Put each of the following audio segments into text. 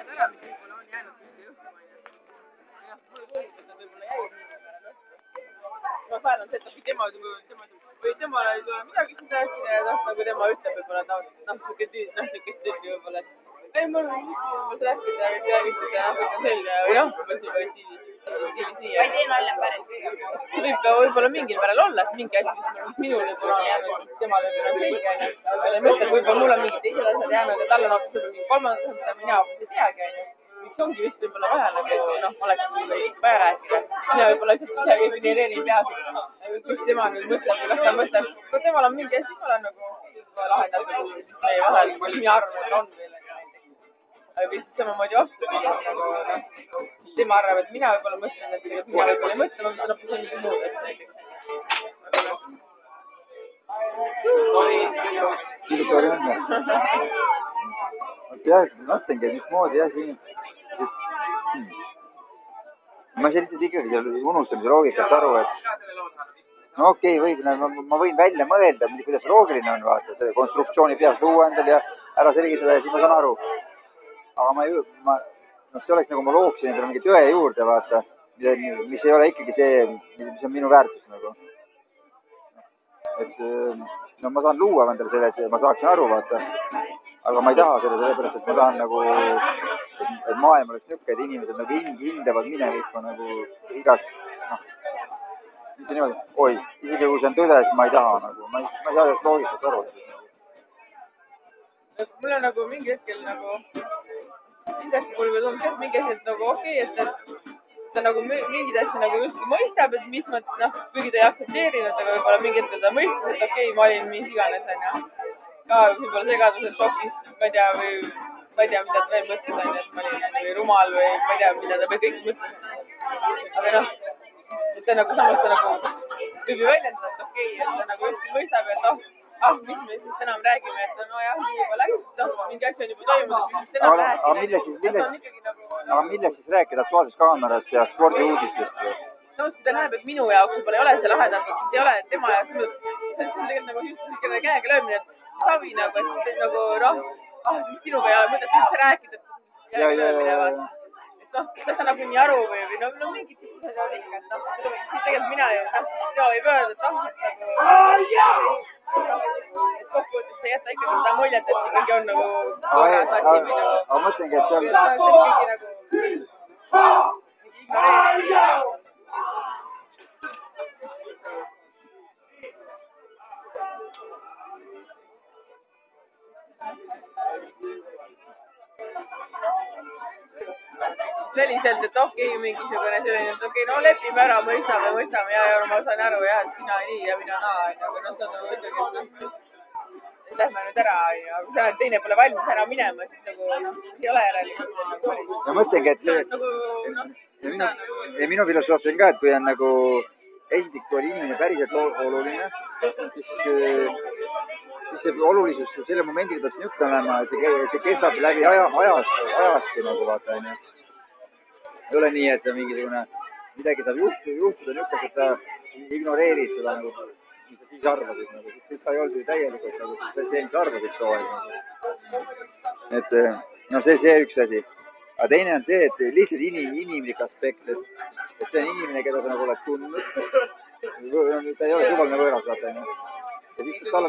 tead ära, mis võib-olla on jäänud kuskil õhku, jah, mulle tundub, et nad võib-olla jäid mingil määral õhku. Ma saan seda, kui tema temale ei tule midagi siis rääkida ja nagu tema ütleb võib-olla siuke tüüpi võib-olla, et ei, mul on lihtsalt rääkida ja räägitud ja kõik on selge või noh, stiilis nii. Ma ei tee nalja päris. See võib ka võib-olla mingil määral olla, et mingi asi, mis minul võib-olla on jäänud, temale võib-olla selge, aga ta ei mõtle, et võib-olla mul on mingid teised asjad jäänud ja tal on hoopis mingi kolmandas asjad, mida mina hoopis ei teagi, mis ongi vist võib-olla vähe nagu, oleks vaja rääkida. Mina võib-olla lihtsalt ise genereerin peas, kus tema nüüd mõtleb või kas ta mõtleb, kui temal on mingi asi, jumala nagu lahendatud, mis meie vahel, mis mina arvan, et on veel. Aga vist samamoodi vastupidi, nagu tema arvab, et mina võib-olla mõtlen, et mina võib-olla ei mõtle, ma mõtlen hoopis mingi muud asja näiteks. Tore on. Peaaegu mõtlengi, et mismoodi jah siin. Ma selliselt ikkagi seal unustamise loogikast aru, et no okei, ma võin välja mõelda, kuidas loogiline on, vaata, selle konstruktsiooni peas luua endal ja ära selgitada ja siis ma saan aru. Aga see oleks nagu ma looksin endale mingi tõe juurde, vaata, mis ei ole ikkagi see, mis on minu väärtus nagu. Et no ma saan luua endale selle, et ma saaksin aru, vaata, aga ma ei taha selle sellepärast, et ma tahan nagu, et maailm oleks niuke, et inimesed nagu hindavad minevikku nagu igaks, mitte niimoodi, oi, isegi kui see on tõde, siis ma ei taha nagu, ma ei saa sellest loogikast aru. Mul on nagu mingi hetkel nagu, kindlasti mul või tundub, et mingi hetkel nagu okei, et ta nagu mingid asju nagu justkui mõistab, et mis ma, kuigi ta ei aktsepteerinud, aga võib-olla mingi hetkel ta mõistab, et okei, ma olin mis iganes, ka võib-olla segadusel šokis, ma ei tea, mida ta veel mõtles, et ma olin või rumal või ma ei tea, mida ta kõik mõtles. Aga et ta nagu samas ta nagu võib ju väljendada, et okei, et ta nagu justkui mõistab, et mis me siis enam räägime, et no jah, nii juba läks, mingi asi on juba toimunud, mis enam rääkida. Aga millest siis rääkida Aktuaalsest Kaamerast ja spordiuudistest? No, kui ta näeb, et minu jaoks võib-olla ei ole see lahendatud, siis ei ole tema jaoks, see on tegelikult nagu niisugune käega löömine, et savi nagu, et nagu sinuga ei ole mõtet üldse rääkida, käega löömine, vaata. Kas ta nagu nii aru või mingid siuksed asjad ikka, et tegelikult mina võib öelda, et kokkuvõttes sa ei jäta ikkagi seda muljet, et ikkagi on nagu korras asi või nagu. Aga mõtlengi, et see on ikkagi nagu ignoreerimine. Selliselt, et okei, mingisugune selline, et okei, no lepime ära, mõistame ja ma saan aru jah, et sina nii ja mina naa, aga see on nagu ikkagi, et lähme nüüd ära, aga see teine pole valmis ära minema, siis nagu ei ole järelikult. Ja mõtlengi, et minu filosoofia on ka, et kui on nagu esiteks, kui on inimene päriselt oluline, siis see olulisus selle momendiga peaks niuke olema, et see kestab läbi ajastu nagu vaata, onju. Ei ole nii, et mingisugune midagi saab juhtuda niukest, et sa ignoreerid seda nagu, mis sa siis arvasid nagu, siis ta ei olnud ju täielikult nagu see, mis sa arvasid too aeg. Et no see üks asi. Aga teine on see, et lihtsalt inimlik aspekt, et see on inimene, keda sa nagu oled tundnud. Ta ei ole suvaline võõras, vaata, onju. Ja siis tal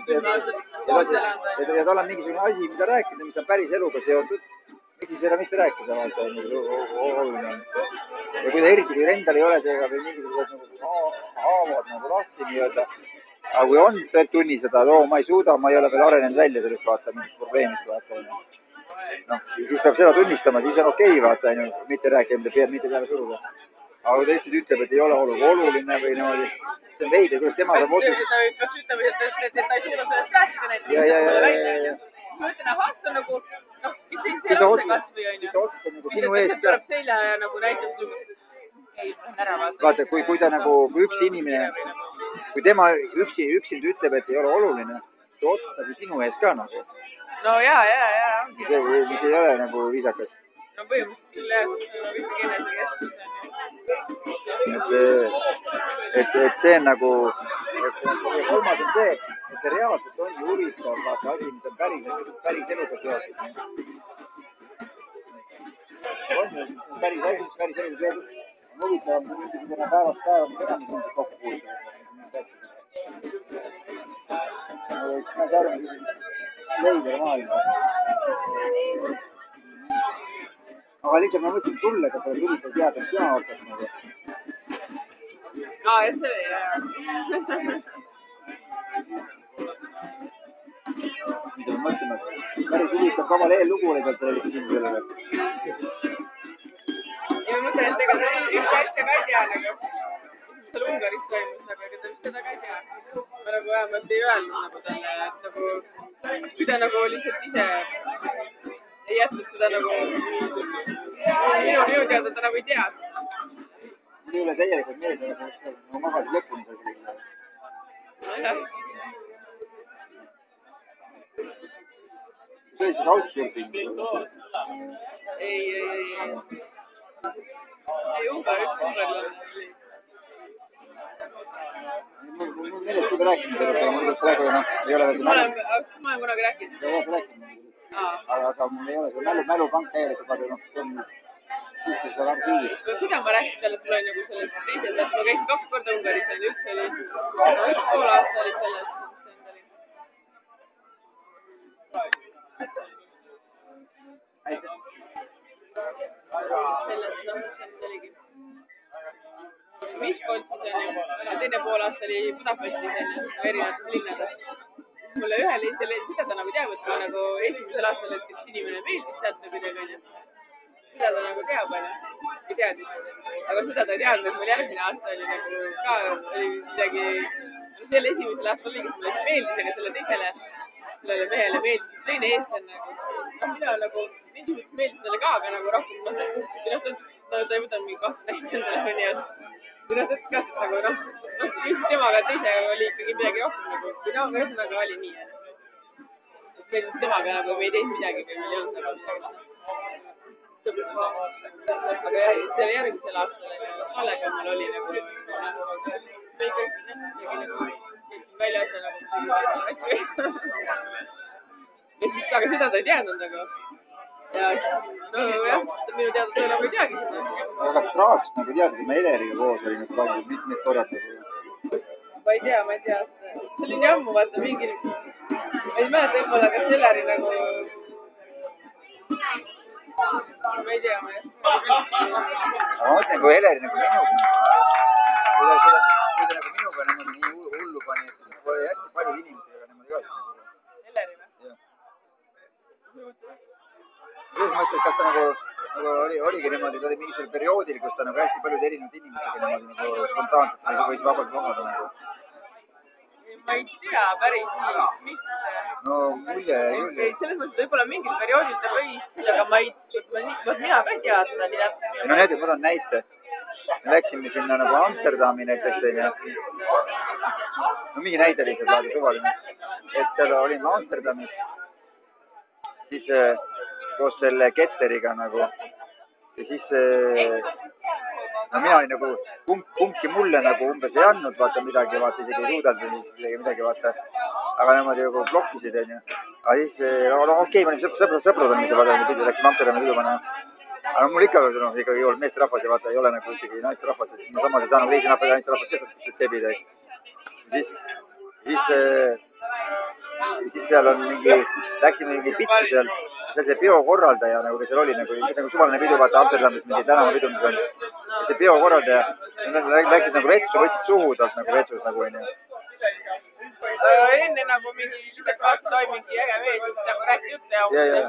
on mingisugune asi, mida rääkida, mis on päris eluga seotud. Miks siis seda mitte rääkida, vaata, oluline on. Ja kui ta eriti, kui endal ei ole seega või mingisugused nagu haavad nagu lahti nii-öelda. Aga kui on tunnistada, et ma ei suuda, ma ei ole veel arenenud välja sellest, vaata, mingist probleemist, vaata. No, siis peab seda tunnistama, siis on okei, vaata, mitte rääkida, mitte peale suruda. Aga kui ta lihtsalt ütleb, et ei ole oluline või niimoodi, see on veidi, kuidas tema saab otsus. Ta peaks ütlema, et ta ei suuda sellest rääkida näiteks. Ma ütlen, see on nagu, mis see on see kasvõi, onju. Sinu eest tuleb selja ja nagu näitab, ei, ära vaata. Vaata, kui ta nagu, kui üks inimene, kui tema üksinda ütleb, et ei ole oluline, ta otsustab ju sinu eest ka nagu. No jaa. Mis ei ole nagu viisakas. No põhimõtteliselt küll jah, see on ikkagi enesekeskus. Et see on nagu, ja kolmas on see, et see reaalselt on ju huvitav, vaata asi, mis on päris eluga seotud. päris asi, mis päris elus veel on huvitavam, kui mingisugune päevast päeva, mis enam sind kokku puudutab. Ma ei saa aru, leider maailma. Aga lihtsalt ma mõtlesin sulle, kas oled huvitav teada, mis sina ootad nagu. Et see jah. Mida me mõtleme, päris huvitav kaval eellugu oli pealt selle küsimusele. Ja ma mõtlen, et ega ta ühte asja ka ei tea nagu. Seal Ungaris toimus nagu, ega ta vist seda ka ei tea. Ma nagu vähemalt ei öelnud nagu talle, et nagu, kui ta nagu lihtsalt ise ei jätnud seda nagu, minu teada ta nagu ei tea. Minu üle täielikult meeldib, et ma magasin lõpuni seal küll. See oli siis outsurfing? Ei, ungarlane oli. Mul millest juba rääkinud, aga mul praegu ei ole veel ma olen kunagi rääkinud. Ei ole rääkinud. Aga mul ei ole see mälupank täielikult, aga see on suhteliselt väga kiiris. Seda ma rääkisin talle, et mul oli nagu selles teises, et ma käisin 2 korda Ungaris, üks oli 1,5 aasta oli selles. Selles, mis oligi. Miskolcis on ju, teine pool aasta oli Budapestis on ju, erinevates linnades. Mulle ühel seda ta nagu teab, et ma nagu esimesel aastal, et üks inimene meeldis sealt või midagi on ju. Seda ta nagu teab on ju, ei teadis. Aga seda ta ei teadnud, et mul järgmine aasta oli nagu ka oli midagi, selle esimesel aastal oli, kes mulle meeldis, aga sellele mehele meeldis teine eestlane nagu. Mina nagu niisugust meeldis talle ka, aga nagu rohkem ta ei võta mingi 2 näite endale või nii, et või ta ütles ka, et nagu just temaga teise oli ikkagi midagi rohkem nagu, või ühesõnaga oli nii, et meil temaga nagu me ei teinud midagi või meil ei olnud nagu midagi. Aga selle järgmisel aastal Kallega mul oli nagu me ikkagi nagu välja asja nagu asju. Aga seda ta ei teadnud nagu. Ja jah, minu teada ta nagu ei teagi seda. Aga traaks nagu teadnud, et me Eleriga koos oli nagu palju mitmeid korrad. Ma ei tea. See oli nii ammu, vaata mingi, ma ei mäleta võib-olla, kas Eleri nagu, ma ei tea. Aga ma mõtlen, kui Eleri nagu minuga, kui ta nagu minuga niimoodi nii hullu pani, et siis oli hästi palju inimesega niimoodi ka. Eleri või? Jah. Selles mõttes, et kas ta nagu oligi niimoodi, ta oli mingisugusel perioodil, kus ta nagu hästi paljude erinevad inimestega niimoodi nagu spontaanselt võis vabalt lomada nagu. Ma ei tea päris, mis. No mulje. Selles mõttes võib-olla mingil perioodil ta võis, aga mina ka ei tea seda nii täpselt. No näiteks ma toon näite. Me läksime sinna nagu Amsterdami näiteks, no mingi näide lihtsalt vaadu suvaline. Et seal olime Amsterdamis, siis koos selle Ketteriga nagu ja siis no mina olin nagu kumbki mulle nagu umbes ei andnud vaata midagi, vaata isegi ei suudanud midagi vaata, aga niimoodi nagu blokkisid onju. Aga siis no okei, me olime sõbrad on mitte vaata, läksime Amsterdami pidu panema. Aga mul ikka ikkagi ei olnud meesterahvas ja vaata ei ole nagu isegi naisterahvas, et ma samas ei saanud reisinahvas ja naisterahvas kes sebida. Siis seal on mingi, läksime mingi pitsu seal see biokorraldaja nagu seal oli nagu suvaline pidu, vaata Amsterdamis mingi tänavapidu, mis on. See biokorraldaja, läksid nagu vetsu, võtsid suhu talt nagu vetsus nagu onju. Enne nagu mingi lihtsalt vaata sai mingi äge vees, nagu rääkis jutte ja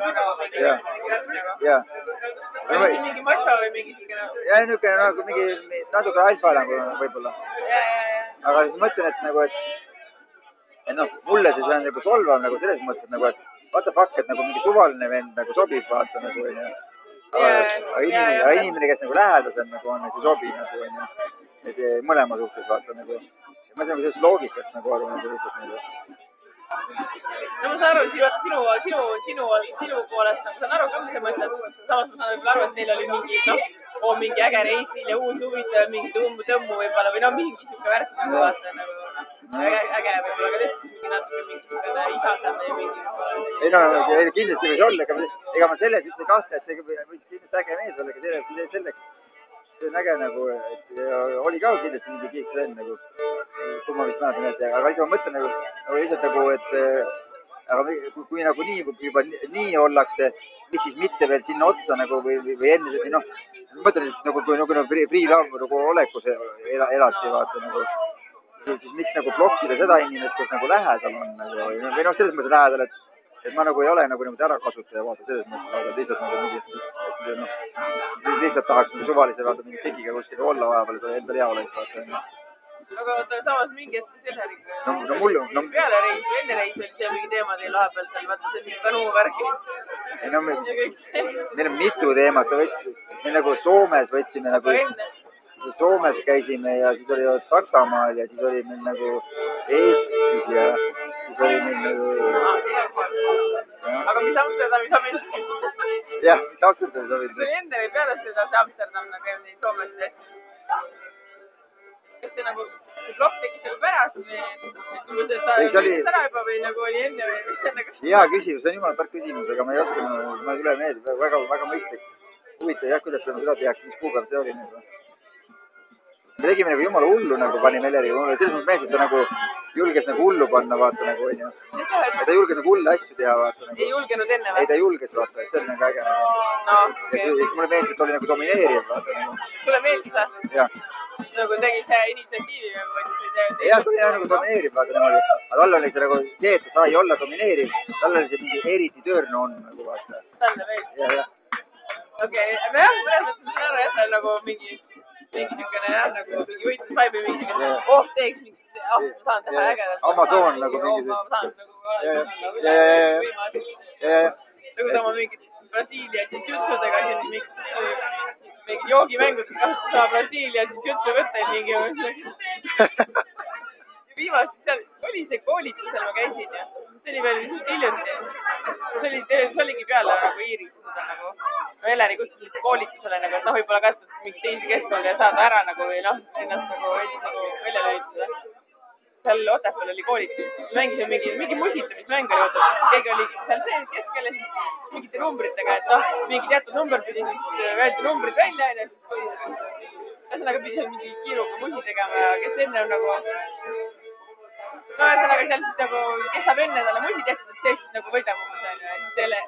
mingi macho või mingi siukene. Ja niisugune nagu mingi natuke alfa nagu võib-olla. Aga siis mõtlen, et nagu, et noh, mulle siis on nagu solvav nagu selles mõttes nagu, et what the fuck, et nagu mingi suvaline vend nagu sobib vaata nagu onju. Aga inimene, kes nagu lähedasem nagu on, ei sobi nagu onju. Et mõlema suhtes vaata nagu. Ma saan sellest loogikast nagu aru nagu lihtsalt nagu. No ma saan aru, sinu poolest nagu saan aru ka, mis sa mõtled. Samas ma saan võib-olla aru, et neil oli mingi mingi äge reisil ja uus huvitav, mingi tõmmu võib-olla või no mingi siuke värk nagu vaata nagu. äge võib-olla, aga lihtsalt mingi natuke mingisugune isasem ja mingi... ei no, kindlasti võis olla, ega ma selles üldse ei kahtle, et see võis kindlasti äge mees olla, aga selleks see on äge nagu, et oli ka kindlasti mingi kihvt vend nagu, kui ma vist mäletan, et aga siis ma mõtlen nagu lihtsalt nagu, et aga kui nagu nii juba nii ollakse, miks siis mitte veel sinna otsa nagu või enne, noh, ma mõtlen siis nagu, kui Freelav nagu olekus elati, vaata nagu, siis miks nagu blokkida seda inimest, kes nagu lähedal on nagu, või noh, selles mõttes lähedal, et ma nagu ei ole nagu niimoodi ärakasutaja, vaata, selles mõttes, aga lihtsalt nagu mingi, et noh, lihtsalt tahaks nagu suvalise, vaata, mingi tekiga kuskil olla vahepeal, et endal hea oleks, vaata, aga oota, samas mingi hetk Sellerik peale reis või enne reis oli see mingi teema teil vahepeal seal, vaata see mingi Kanu värki. ei no meil on mitu teemat, me nagu Soomes võtsime nagu, Soomes käisime ja siis oli Saksamaal ja siis oli meil nagu Eestis ja siis oli meil nagu... aga mis Amsterdami sobinud? jah, mis Amsterdami sobinud? see oli enne või peale seda see Amsterdam nagu neid soomlasi tehti? Kas see nagu, see plokk tekkis nagu pärast või umbes, et ta oli ära juba või nagu oli enne või mis see nagu? Hea küsimus, see on jumala tark küsimus, aga ma ei oska, ma ei tule meelde, väga mõistlik. Huvitav jah, kuidas seda tehakse, mis kuupäev see oli nagu. Me tegime nagu jumala hullu nagu panime Eleriga, selles mõttes mees, et ta nagu julges nagu hullu panna, vaata nagu onju. Ja ta julges nagu hulle asju teha, vaata nagu. Ei julgenud enne või? Ei, ta julges, vaata, et see oli nagu äge. No, okay. Ja siis mulle meeldis, et oli nagu domineeriv, vaata nagu. Sulle meeldis või? Jah. Nagu tegi see initsiatiivi või võttis? Jah, ta oli nagu domineeriv, vaata niimoodi. Aga tal oli see nagu see, et ta sai olla domineeriv. Tal oli see mingi eriti turn on nagu vaata. Talle meeldis? Jah. Okei, aga jah, mõnes mõttes ma saan aru, et ta on nagu mingi niisugune jah, nagu mingi võitlusvaib või mingi teeks mingi, ma saan teha ägedat. Amazon nagu mingi. Ma saan nagu nagu ta oma mingid Brasiilia jiu-jitsudega siin mingi joogimängudes kasutas oma Brasiilia jiu-jitsu võtteid mingi. Viimast seal oli see koolitusel ma käisin ja see oli veel vist hiljuti. See oligi peale nagu Iiris seda nagu. Eleri kutsus lihtsalt koolitusele nagu, et noh, võib-olla katsud mingi teisi keskkonda ja saada ära nagu või noh, ennast nagu veidi nagu välja lülitada. Seal Otepääl oli koolitus, mängisime mingi musitamismäng oli oota. Keegi oli seal sees keskel ja siis mingite numbritega, et noh, mingi teatud number pidi siis öeldi numbrid välja ja siis ühesõnaga pidi seal mingi kiiruga musi tegema ja kes enne on nagu no ühesõnaga seal siis nagu, kes saab enne talle musi tehtud, et see siis nagu võidab umbes on ju, ja siis selle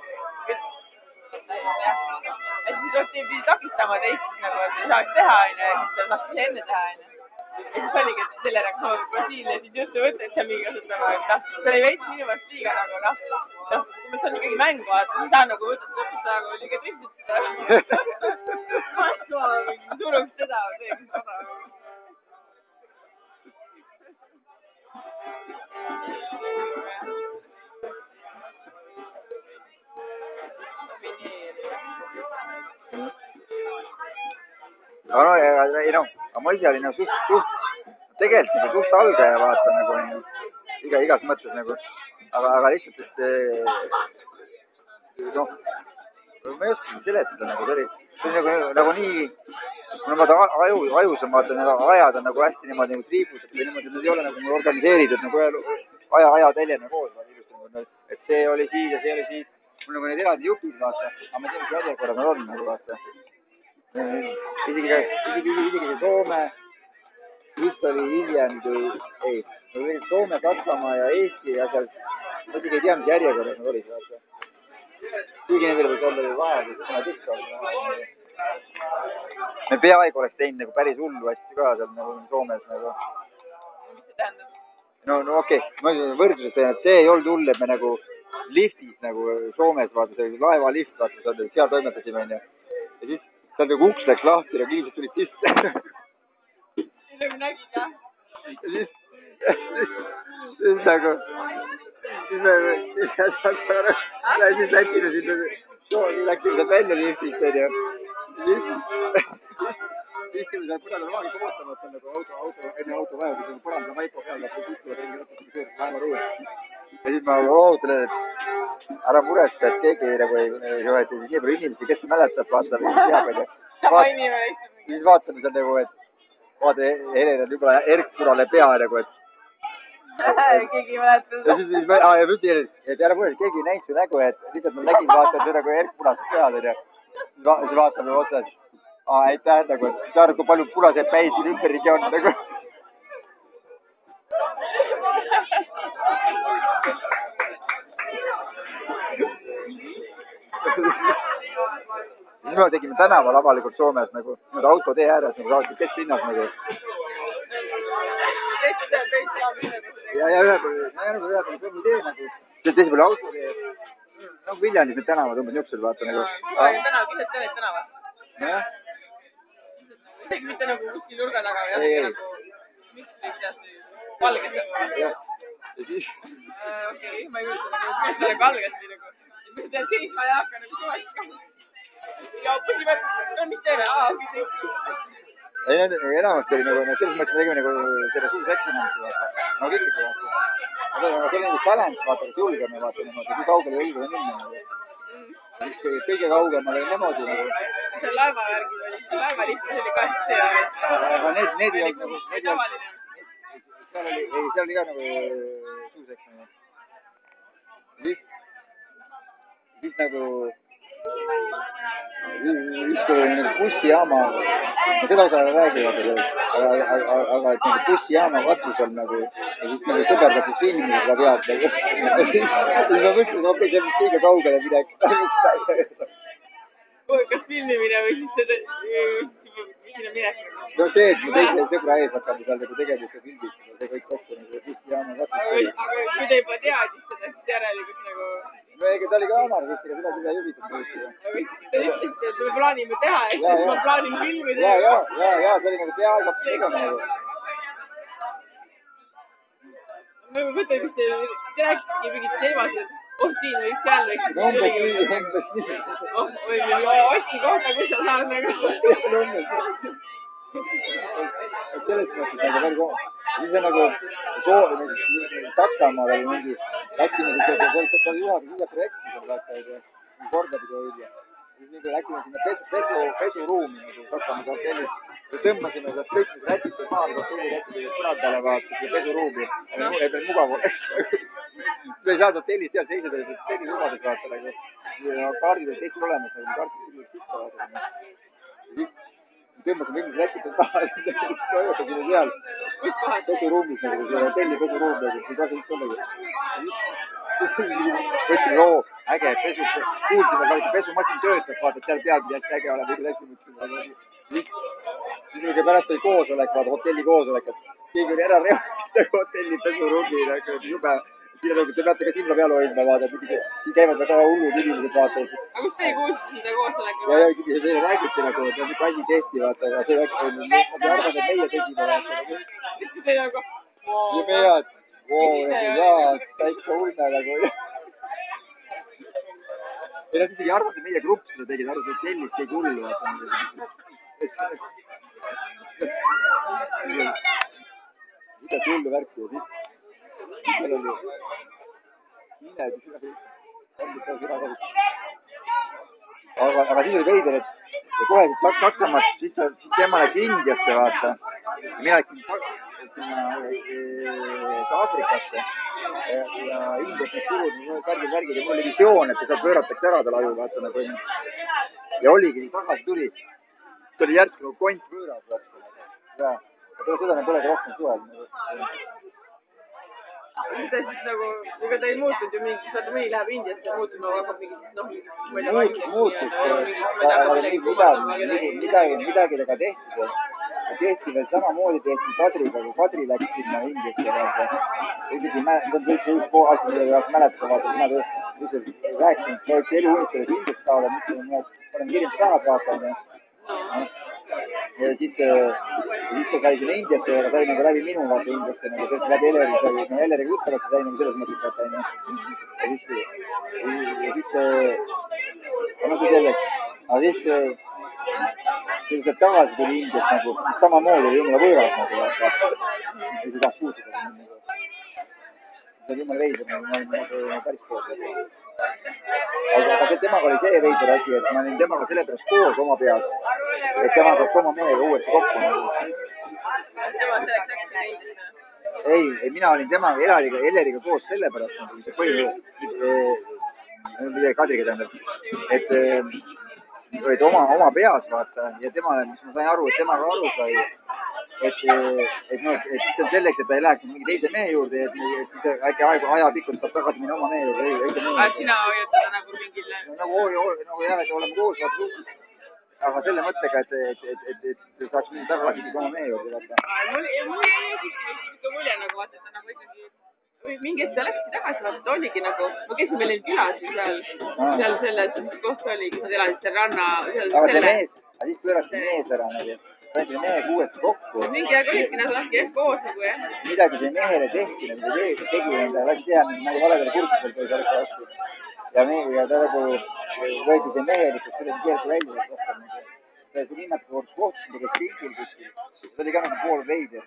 ja siis pidi takistama teist siis nagu, et ei saaks teha on ju, ja siis ta saaks ise enne teha on ju. Ja siis oligi, et selle reaktsioon Brasiilia siis juttu võtta, et seal mingi kasutama, et noh, see oli veits minu meelest liiga nagu noh, see on ikkagi mäng vaata, sa ei saa nagu võtta lõpuks nagu liiga tõsiselt seda. Ma suruks seda, teeks seda. aga no, ei noh, aga ma ise olin nagu tegelikult nagu suht algaja vaata nagu igas mõttes nagu, aga lihtsalt, et noh, ma ei oska seletada nagu, see oli nagu nii, kuna ma ajus on vaata, need ajad on nagu hästi niimoodi nagu triibused või niimoodi, need ei ole nagu organiseeritud nagu ajateljena koos, et see oli siis ja see oli siis, mul nagu need eraldi jupid vaata, aga ma tean, mis järjekorrad nad on nagu vaata. Isegi see Soome, vist oli hiljem kui, ei, Soome, Saksamaa ja Eesti ja seal, ma isegi ei tea, mis järjekorras nad olid, vaata. Kuigi nendel võis olla ju vahel, kuna tükk oli. Me peaaegu oleks teinud nagu päris hullu asju ka seal nagu Soomes nagu. Mis see tähendab? No okei, ma võrdluses teen, et see ei olnud hull, et me nagu liftis nagu Soomes, vaata, see oli laevalift, vaata, seal toimetasime, onju. Ja siis seal nagu uks läks lahti ja kiivsed tulid sisse. Nagu nägid, jah? Ja siis nagu, siis läksime sinna, läksime sealt välja liftist, onju. Siis istume seal põrandal maal ikka ootamat, on nagu enne auto vaja, kui see põrandal maipo peal, ja siis istuvad ringi lõpuks suur laevaruum. Ja siis ma ootan, et ära muretse, et keegi nagu ei võeta nii palju inimesi, kes mäletab, vaata, mis teab, onju. Siis vaatame seal nagu, et vaata, Helen on juba erkpurale pea nagu, et keegi ei mäleta. Ja siis ma ütlen, et ära mure, keegi ei näinud su nägu, et lihtsalt ma nägin, vaatan seda, kui Erk punased pead on ja siis vaatame otsa, et aitäh nagu, et sa arvad, kui palju punaseid päid siin ümberringi on nagu. Siis me tegime tänaval avalikult Soomes nagu autotee ääres nagu saadeti kesklinnas nagu. Ja ühe peal kõnnitee nagu, teise peal autotee. Nagu Viljandis need tänavad umbes niisugused vaata nagu. Tänav, keset teed tänavad. Jah. Isegi mitte nagu kuskil nurga taga või nagu, mis või kuidas või valges nagu. Jah. Ja siis? Okei, ma ei kujuta nagu, kuidas nagu valges või nagu. Ma tean seisma ei hakka nagu suveks ka. Ja põhimõtteliselt, no mis teeme? Okei, teiseks. Ei, enamasti oli nagu, selles mõttes me tegime nagu selle suus eksperimendi vaata. Nagu ikkagi vaata. See on nagu challenge vaata, kas julgeme vaata niimoodi, kui kaugele julgeme minna nagu. Siis kõige kaugemal oli niimoodi nagu. See laevavärgid oli, laevalistus oli ka see. Aga need ei olnud nagu, seal oli ka nagu suus eksperimendi. Siis nagu üks bussijaama, seda osa räägivad, aga et nagu bussijaama katusel nagu ja siis nagu sõberdati filmi seda pealt nagu. Ja siis ma mõtlesin, et okei, see on kõige kaugele minek. Kas filmimine või siis sinna minek? No see, et mu teise sõbra ees hakkame seal nagu tegemist ja filmid, see kõik kokku nagu bussijaama katusel. Aga kui te juba teadis seda, siis järelikult nagu... No ega ta oli ka amar vist, aga seda ei huvitanud tõesti. Te ütlesite, et me plaanime teha, ehk siis ma plaanin filmida. Ja, see oli nagu peaaegu tegema nagu. Ma mõtlen, kas te rääkisitegi mingit teemasid, et siin võiks seal võiks. No umbes nii. Või Ossi kohta, kus sa saad nagu. Et selles mõttes nagu veel kohe. Siis on nagu Saksamaal oli mingi, läksime siis, ta oli ühe projekti seal vaata, kordapidu hoidja. Siis mingi läksime sinna pesuruumi nagu Saksamaa hotellis. Tõmbasime sealt kõik need rätid maal, hotelli rätid põrandale vaata, seda pesuruumi. Ei peal mugav oleks. Me ei saanud hotellist seal seisada, et hotelli lubades vaata nagu. Kaardid olid teistel olemas, nagu kaardid pidid sisse vaata. Siis tõmbasime mingid rätid maha, toimetasime seal. Pesuruumis nagu, see hotelli pesuruum nagu, see tasa üldse ollagi. Võtsime, äge, kuulsime, et pesumasin töötab, vaata, et seal peab hästi äge olema, kõik läksime mõtlesime. Siis oli pärast oli koosolek, vaata, hotelli koosolek, et keegi oli ära reaalselt hotelli pesuruumi, jube. Siin on, te peate ka silma peal hoidma, vaata, siin käivad väga hullud inimesed, vaata. Aga kus teie kuulsite seda koosolekut? Ja teile räägiti nagu, et on asi tehti, vaata, aga see läks, ma arvan, et meie tegime, vaata. Siis te nagu, ja meie, et jaa, täitsa ulme nagu. Ja nad isegi arvavad, et meie grupp seda tegid, arvavad, et hotellist keegi hullu, vaata. Mida hullu värki ja siis seal oli aga siis oli veider, et kohe siit Saksamaalt, siis tema läks Indiasse, vaata. Mina läksin sinna Aafrikasse ja Indias need turud, värgid ja mul oli visioon, et sealt pööratakse ära tal aju, vaata nagu. Ja oligi, tagasi tuli. See oli järsku nagu kont pööras, vaata. Ja seda me polegi rohkem suhelnud. Mis ta siis nagu, ega ta ei muutunud ju mingi, saada mõni läheb Indiasse ja muutub nagu hakkab mingit, noh, muutus, midagi tega tehti seal. Tehti veel samamoodi tehti Kadriga, kui Kadri läks sinna Indiasse, vaata. Isegi üldse üks pool asja, mida ei mäleta, vaata, mina rääkisin, et oleks elu unistada Indiasse saada, mõtlesin, et olen kirjalt rahad vaatanud. Ja siis ta sai sinna Indiasse, aga sai nagu läbi minu vaata Indiasse, nagu tõesti läbi Eleriga sai, no Eleriga ütlevalt sai nagu selles mõttes vaata, onju. Ja siis, no see selleks, aga siis sealt tagasi tuli Indiast nagu, samamoodi oli jumala võõras nagu, vaata. Ei saa puutuda nagu. See on jumala veider, nagu päris koos. Aga temaga oli see veider asi, et ma olin temaga sellepärast koos oma peas, et tema saaks oma mehega uuesti kokku. Tema selleks läks sinna Indiasse? ei, mina olin temaga Eleriga koos sellepärast, see Kadriga tähendab, et olid oma peas, vaata, ja temale, mis ma sain aru, et temaga aru sai, et see on selleks, et ta ei läheks mingi teise mehe juurde, et siis äkki ajapikult saab tagasi minna oma mehe juurde. Sina hoiad teda nagu mingil... Nagu jah, et oleme koos, vaata suhtes. Aga selle mõttega, et saaks minna tagasi oma mehe juurde, vaata. Mul jäi mulje nagu, vaata, et ta nagu ikkagi... Mingi hetk ta läkski tagasi, vaata, ta oligi nagu... Ma käisin meil neid külas ju seal selles, mis koht oli, kus nad elasid seal ranna... Aga see mees, siis pöörasti mees ära nagu. Võeti mehe uuesti kokku. Mingi aeg olidki nad lahti koos nagu, jah. Midagi see mehele tehti, nagu tegi enda, lasi teha, mingi valedele kursusel või selleks vastu. Ja ta nagu võeti see mehelikult, kuidagi keerti välja, et rohkem nagu. See niimoodi kohtusid, kes pildil kuskil. See oli ka nagu pool veider.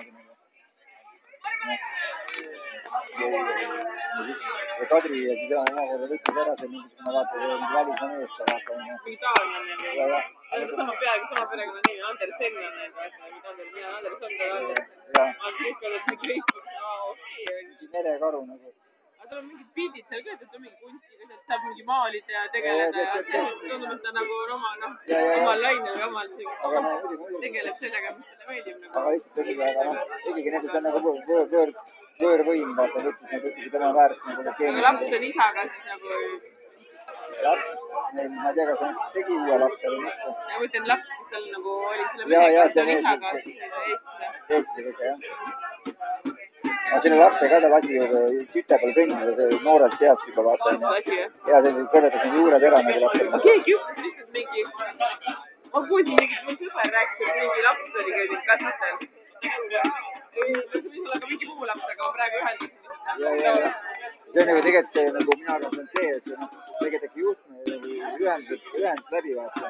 Ja Kadri ja siis omakorda võttis ära see mingisugune vaata, mingi välisma meesta vaata. Mingi taoline. Sama perekonna nimi, Andersen on need, Anderson ka Andersen. Kõik olid see Facebookis, okei. Merekaru nagu. Aga tal on mingid pildid seal ka, et on mingi kunstiga, et saab mingi maalida ja tegeleda ja tundub, et ta nagu omal lainel või omal tegeleb sellega, mis talle meeldib. Aga lihtsalt tegigi need, et ta nagu võõrvõim, vaata, võttis tema väärst nagu aga laps on isaga siis nagu... Laps, ma ei tea, kas on tegi uue lapse või mitte. Ja mõtlen laps, kes tal nagu oli selle mehega, kes on isaga Eestile ka, jah. Aga selle lapse ka ta lasi ju tüte peal kõndida, see noorelt peast juba vaata. Ja see kõrvetas need juured ära nagu lapsel. Aga keegi juhtus lihtsalt mingi... Ma kuulsin mingi, mu sõber rääkis, et mingi laps oli käinud kasvatel. See võis olla ka mingi muu laps, aga ma praegu ühendasin. See on nagu tegelikult, nagu mina arvan, see on see, et tegelikult äkki juhtme ühendus läbi vaata.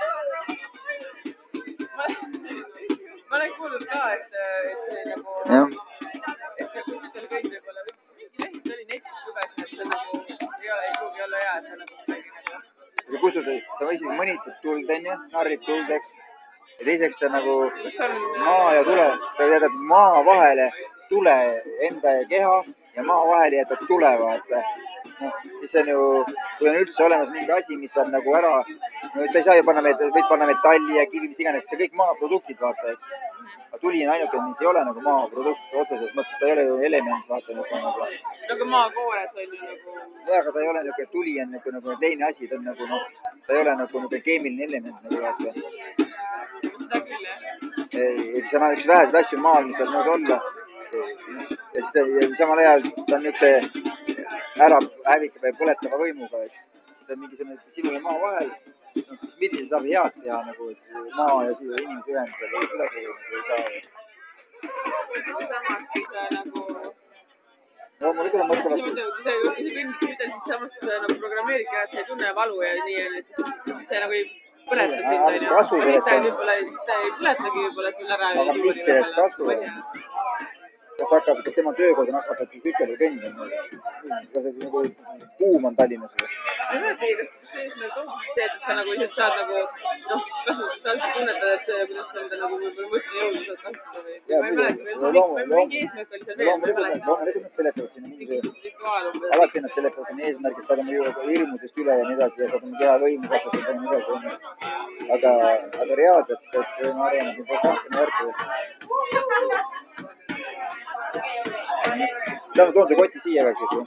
Ma olen kuulnud ka, et see nagu... Et see kustel kõik võib-olla... Mingi lehis oli netis lugesin, et see nagu ei pruugi olla hea, et see nagu midagi nagu... Ja kustud, ta isegi mõnitab tuld, onju, narrib tuld, eks. Ja teiseks ta nagu maa ja tule, ta jätab maa vahele tule enda ja keha ja maa vahele jätab tule, vaata. Siis on ju, kui on üldse olemas mingi asi, mis on nagu ära, sa ei saa ju võid panna metalli ja kivi, mis iganes, see kõik maaproduktid, vaata, eks. Aga tuli on ainuke, mis ei ole nagu maaprodukt otseses mõttes, ta ei ole ju element, vaata. Nagu maakoores on ju nagu... Jah, aga ta ei ole nagu, tuli on nagu teine asi, ta on nagu, ta ei ole nagu keemiline element, nagu vaata. Seda küll, jah. Et see on üks väheseid asju maal, mis saab nagu olla. Ja samal ajal ta on üks ära hävikava ja põletava võimuga, eks. Ta on mingi selline sinu ja maa vahel. Mitte see saab head teha, nagu, et maa ja inimese ühendusel või kuidagi ei saa. Samas, kui sa nagu... No, ma nüüd olen mõtlevad... Kui sa kõndid, siis samas nagu programmeeridki, et sa ei tunne valu ja nii, et siis see nagu ei põleta sind, on ju. Siis ta ei põletagi võib-olla sul ära. Aga mis sellest kasu on? Kas tema töökood on hakatud küttel või kõndima? Kuum on Tallinnas või? Ma ei tea, kas see ongi see, et sa nagu lihtsalt saad nagu, sa tunnetad, et kuidas sa enda nagu mõttejõudu saad kasutada või? Ma ei mäleta, mingi eesmärk oli seal veel, ma ei mäleta. Loomulikult nad seletavad sinna mingi... Alati nad seletavad sinna eesmärgid, saad oma hirmudest üle ja nii edasi ja saad oma keha võimu kasvatada ja nii edasi. Aga reaalselt, et ma arvan, et need rohkem järgi. Tänu toon see koti siia ka siis ju.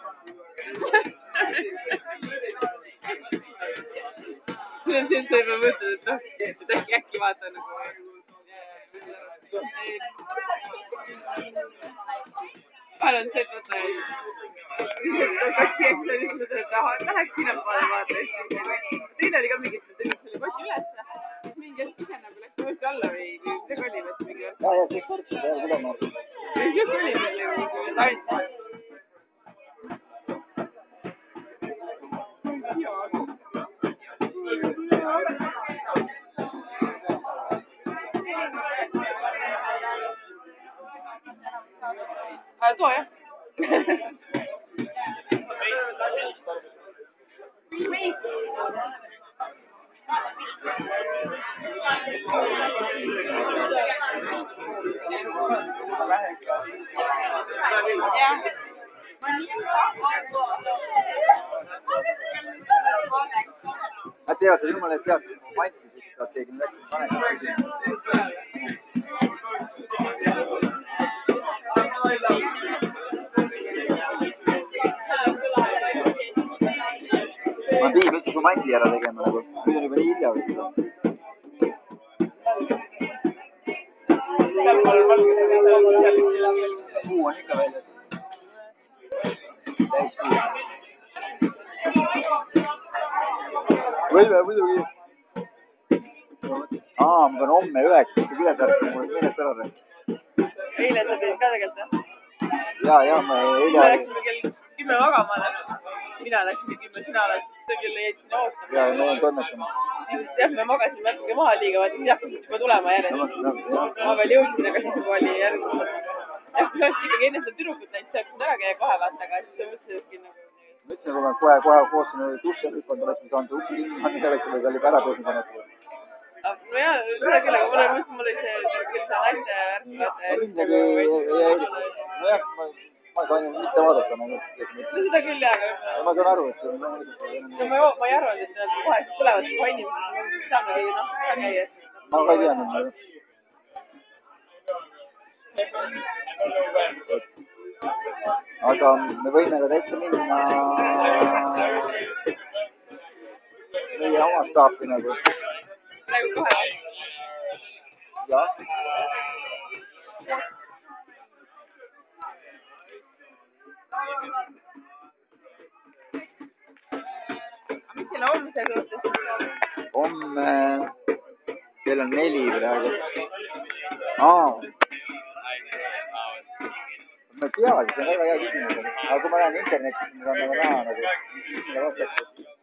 See on see, et sa juba mõtled, et äkki vaata nagu... Vahel on see, et vaata... Koti ees on just mõtled, et läheks sinnapoole vaata. Teine oli ka mingi, et tõid selle koti ülesse. Mingi hetk ise nagu läks uuesti alla või midagi oli võtta mingi hetk. Ja, see kortsi peal tulema. Mis jutt oli meil nagu ainult? Too jah. Nad teevad seda jumala eest tead, manti siis saad keegi läks panema. Ma pidin üldse kui mandi ära tegema nagu. Nüüd on juba nii hilja või seda. Puu on ikka väljas. Täis puu. Võime muidugi. Ma pean homme 9 ikka üles ärkima, mul meelest ära rääkida. Eile sa pidid ka tegelikult. Ja ma eile... Me läksime kell 10 magama. Mina läksin 10, sina oled küll jäid sinna ootama. Ja me olen toimetama. Jah, me magasime natuke maha liiga, vaata siis hakkasid juba tulema järjest. Ma veel jõudsin, aga siis juba oli järgmine. Jah, kui sa oled ikkagi enne seda tüdrukut näinud, sa hakkasid ära käia kohe vaata, aga siis sa mõtlesidki nagu... Ma ütlesin, kui ma kohe koos duši lükkond oleksin saanud ukse kinni, ma oleksin veel ära tõusnud annetama. No jaa, seda küll, aga mulle mõtlesin, mul oli see naiste värk, nojah, ma ei saa ainult mitte vaadata. No seda küll, jah, aga... Ma saan aru, et see on... Ma ei arvanud, et nad kohe tulevad kohe inimesed, ma saamegi ära käia. Ma ka ei tea nüüd. Aga me võime ka täitsa minna meie oma staapi nagu. Praegu kohe? Jah. Mis selle homse kohta? Homme kell on 4 praegu. Ma ei tea, see on väga hea küsimus. Aga kui ma lähen internetis, siis ma saan näha nagu, mida vastata.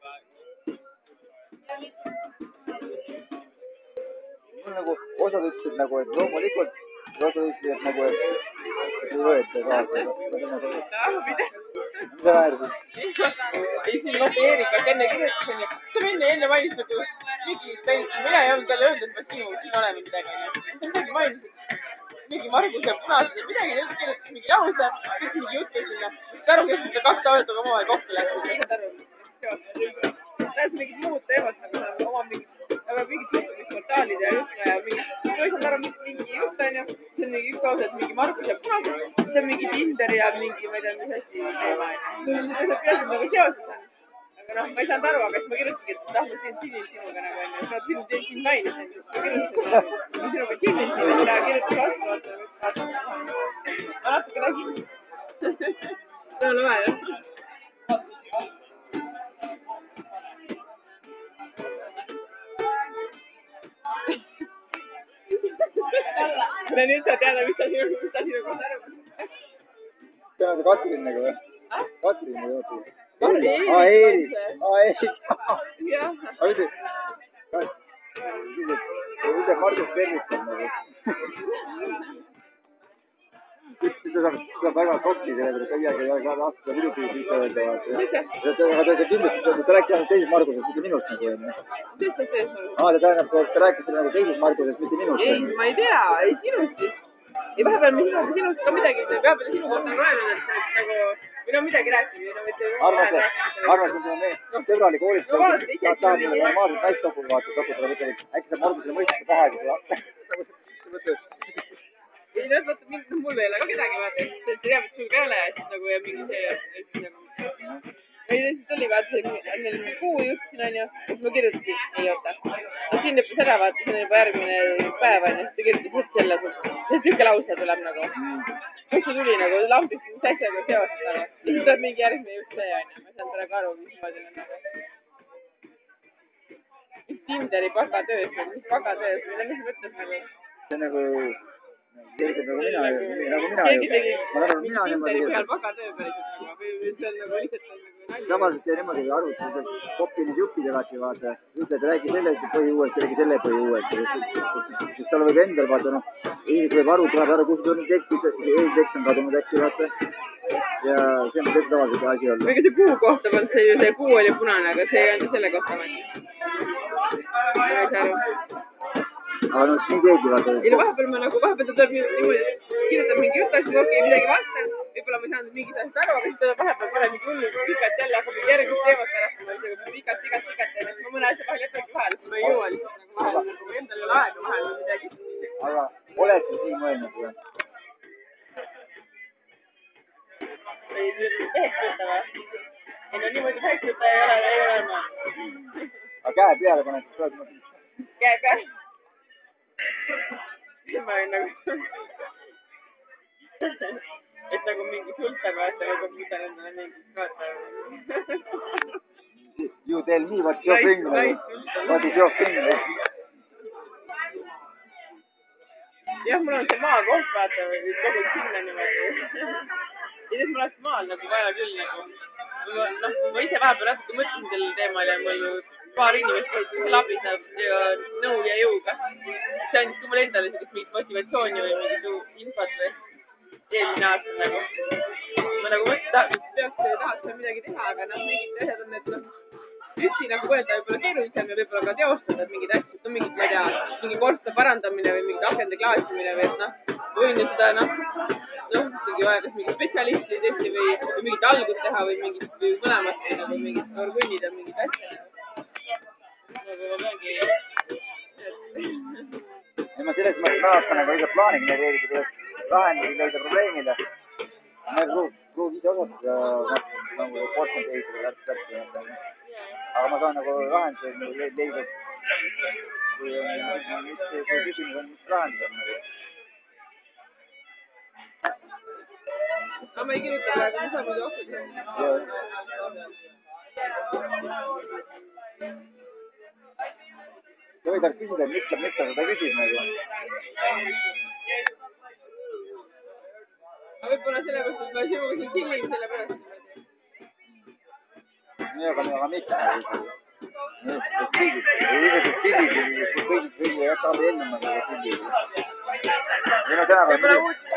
Mul nagu osad ütlesid nagu, et loomulikult, ja osad ütlesid, et nagu, et ei võeta kaasa. Mis sa väärisid? Ei, siin vaata Eerika enne kirjutas, on ju. Ta enne mainis nagu Mikist täis. Mina ei olnud talle öelnud, et ma siin olen midagi. Ta midagi mainis, mingi Marguse punased ja midagi kirjutas mingi lause, kõik mingi juttu sinna. Aru, kes seda 2 aastat omavahel kokku läksid. Näes mingid muud teemad, nagu oma mingid tutvumisportaalid ja juttu ja mingi, ma ei saanud aru, mingi jutt on ju, see on mingi üks lause, et mingi Marguse punased, see on mingi Tinder ja mingi, ma ei tea, mis asi teema. Need asjad peaaegu nagu seoses on. Aga noh, ma ei saanud aru, aga siis ma kirjutasingi, et ma siin sinuga nagu on. Sa oled siin mainis, ma kirjutasin, ma sinuga tšillin siin, ja kirjutas vastu, vaata. Ma natuke nägin. See on lahe, jah. Ma nüüd sa teada, mis ta sinuga arvab. See on see Katrin nagu või? Katrin või oota? Eeris. Jah. Aga ütle Margus tervitab nagu. Ta saab väga sokki selle peale, et ei aasta minuti siis öelda. Aga ta kindlasti, ta rääkis ainult teisest Margusest, mitte minust nagu enne. Mis ta tees? Ta rääkis selle nagu teisest Margusest, mitte minust. Ei, ma ei tea, ei sinust siis. Ei, vahepeal me sinust ka midagi, vahepeal sinu kohta on öelnud, et nagu, või no midagi rääkida, või no mitte. Arvas, et me sõbrali koolist tahab normaalselt naistokku vaata, sokutada mõtlema, et äkki saab Margusele mõistuse pahagi. Ei, no vaata, mul ei ole ka kedagi, vaata, et see teab, et sul ka ei ole, et siis nagu ja mingi see, et nagu... Või siis oli, vaata, neil mingi kuu jutt siin on ju, siis ma kirjutasin, ei oota. Siin juba seda, vaata, see on juba järgmine päev on ju, siis ta kirjutas, et selle, see tükki lause tuleb nagu. Kus see tuli nagu, lambist, mis asjaga seost nagu. Ja siis tuleb mingi järgmine just see on ju, ma saan praegu aru, mismoodi on nagu. Mis Tinderi pakatöös, mis pakatöös, mida mis mõttes nagu? See nagu... Keegi nagu mina ju. Keegi tegi Tinderi peal pakatöö päriselt nagu, või see on nagu lihtsalt nagu nalja. Tavaliselt ja niimoodi arvutada, et kopi need jupid alati vaata. Ütled, räägi selle põhi uuesti, räägi selle põhi uuesti. Siis tal võib endal vaata, noh, inimesed võib arvutada, kus on tekst, eeltekst on kadunud äkki vaata. Ja see on tavaliselt asi olla. Ega see kuu kohta polnud, see kuu oli punane, aga see ei olnud selle kohta mõni. Ma ei saa aru. aga no nii keegi vaata. ei no vahepeal ma nagu, vahepeal ta tuleb niimoodi, et kirjutab mingi jutu, siis ma okei, midagi vastan. Võib-olla ma ei saanud mingit asjast aru, aga siis ta vahepeal paneb mingi hullu pikalt jälle, hakkab järgmist teemat pärastama, pikalt ja siis ma mõne asja vahel jätangi vahele, siis ma ei jõua lihtsalt nagu vahel, nagu endal ei ole aega vahel või midagi. aga oled sa siin mõelnud või? Ei, meheks võtta või? Ei no niimoodi meheks võtta ei ole ma. aga käe peale paned, siis oled mõelnud? Käe peale? Ma olin nagu... et nagu mingi sultan vaata, aga võtan endale mingit vaata. You tell me what's your thing. What is your thing? jah, mul on see maakoht vaata või kogu sinna niimoodi. ja siis mul oleks maal nagu vaja küll nagu. noh, ma ise vahepeal natuke mõtlesin sellel teemal ja mul paar inimest olid klapis ja nõu ja jõuga. see andis ka mulle endale sellist mingit motivatsiooni või mingit infot või eelmine aasta nagu. ma nagu mõtlesin, et tahaks veel midagi teha, aga noh, mingid asjad on need noh, üksi nagu võeta võib-olla keerulisem ja võib-olla ka teostada mingid asjad, no mingid, ma ei tea, mingi korsta parandamine või mingid akende klaasimine või et noh, võin ju seda noh, ikkagi vaja kas mingi spetsialisti tõesti või mingit algust teha või mingit või mõlemat või nagu mingit orgunnida mingit asja. nagu ma peangi... ja ma selles mõttes tahaks nagu iga plaaniga neveerida, kuidas lahendusi leida probleemile. ma ei pruugi ise osata nagu kortmeid ehitada läbi. aga ma saan nagu lahenduse leida, kui küsimus on, mis lahendus on nagu. aga ma ei kirjuta praegu, mis sa muidu oskad. sa võid aga küsida, et miks sa seda küsid nagu. aga võib-olla sellepärast, et ma sinuga siin chillin sellepärast. nii, aga miks nagu ikkagi? Ilmselt chillid, kõigi jätta abiellu nagu chillid. ei no tänapäeval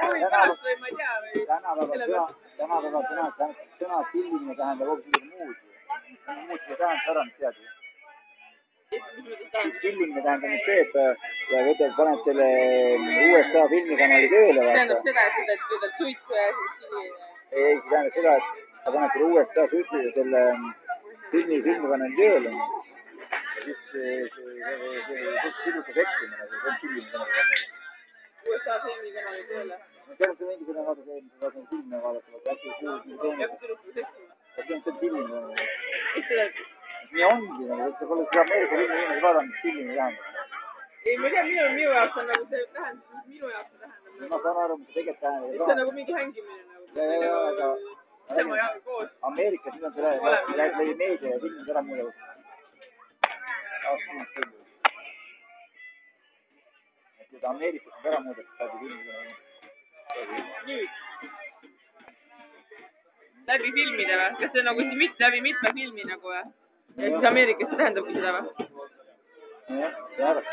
sõna chillimine tähendab hoopis midagi muud. muud seda tähendab ära, mis tead ju. Chillimine tähendab nüüd see, et paned selle USA filmikanali tööle. tähendab seda, et võtad suitsu ja siis chilli. ei, see tähendab seda, et sa paned selle USA suitsu ja selle filmikanali tööle. ja siis sidusa sekkumine, see on chillimine. USA filmikanali tööle. no selles on mingisugune vaata filme vaadata, äkki mingi teine. ja kui tüdrukuga seksima. ja see on chillimine. mis seda? nii ongi nagu, et sa pole seda Ameerika filmi niimoodi vaadanud, mis chillimine tähendab. ei, ma ei tea, minu jaoks on nagu see tähendab, mis minu jaoks see tähendab. ma saan aru, mis see tegelikult tähendab. see on nagu mingi hängimine nagu. aga tema jaoks koos. Ameerikas nüüd on see läbi meedia ja filmid ära muudavad. et Ameerikas on ära muudetud läbi filmide. nüüd? läbi filmide või? kas see on nagu läbi mitme filmi nagu või? ja siis Ameerikas see tähendabki seda või? jah, see arvab.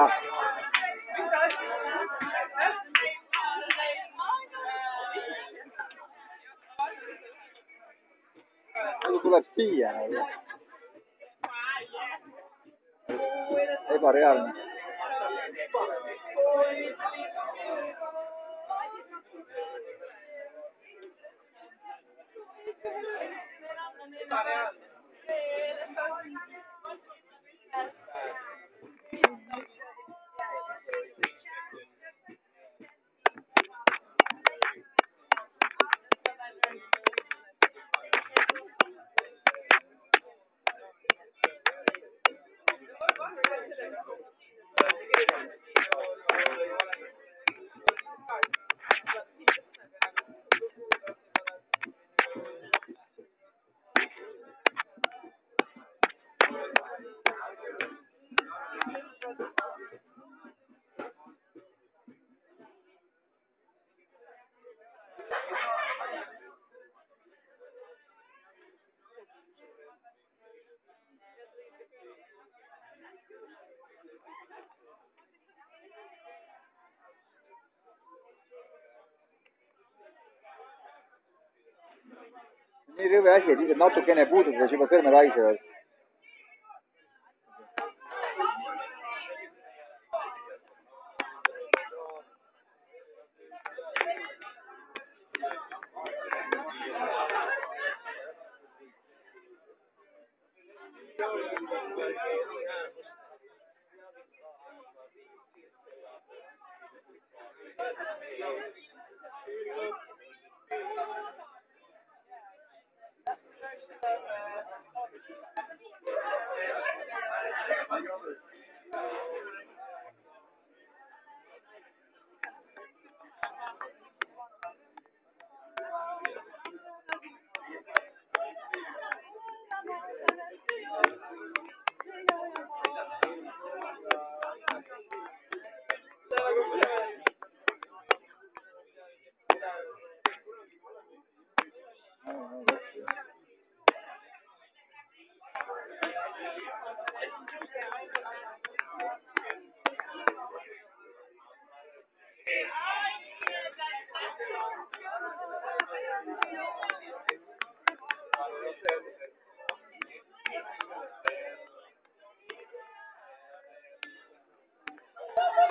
nagu tuleb siia nagu. ebareaalne. nii rõve asi, et lihtsalt natukene puudutades juba sõrmed haisevad.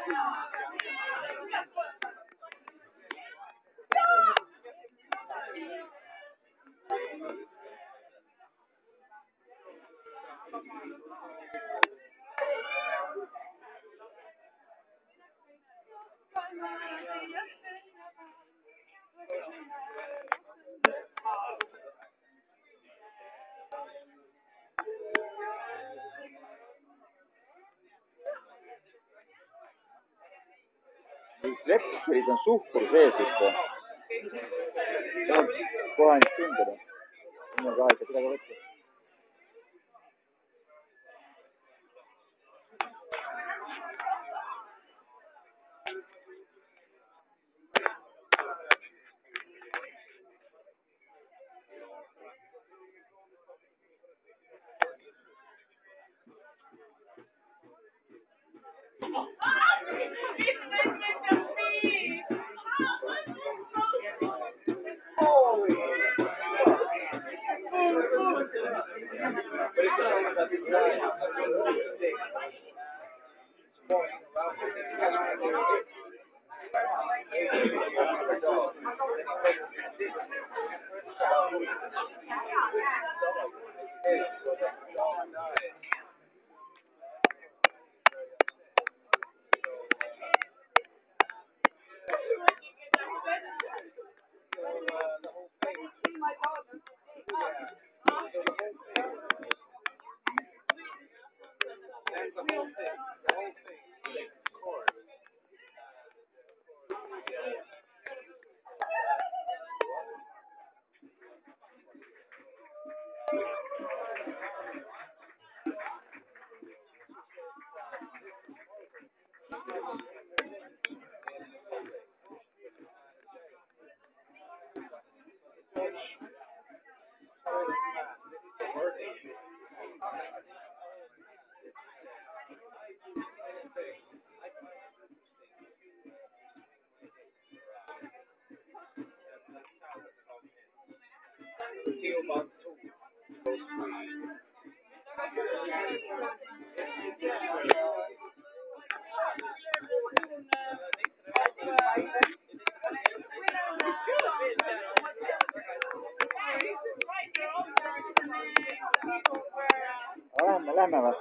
Lepsuris on suhkur sees ikka. Kohe ainult tundida. Minu ka aega seda ka võtta. Lähme või?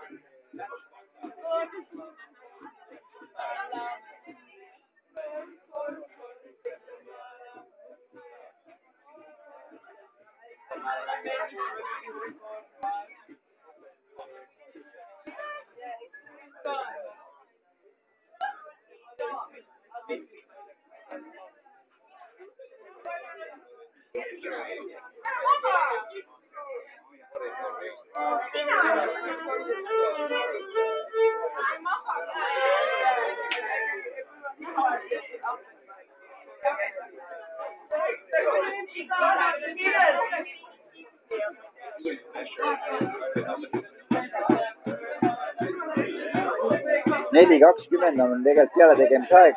Neli 20 on tegelikult peale tegemise aeg.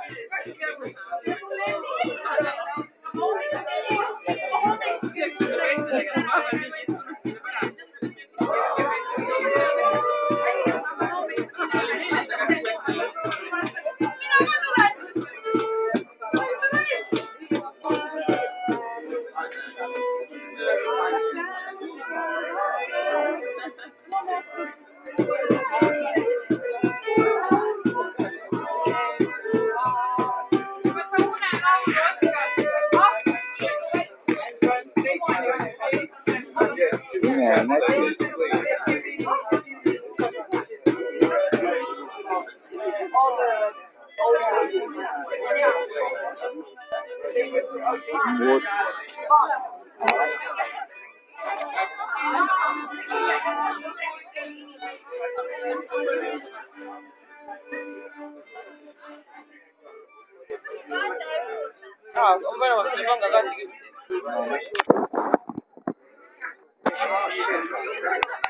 On mõlemad selle pangakaardi küll.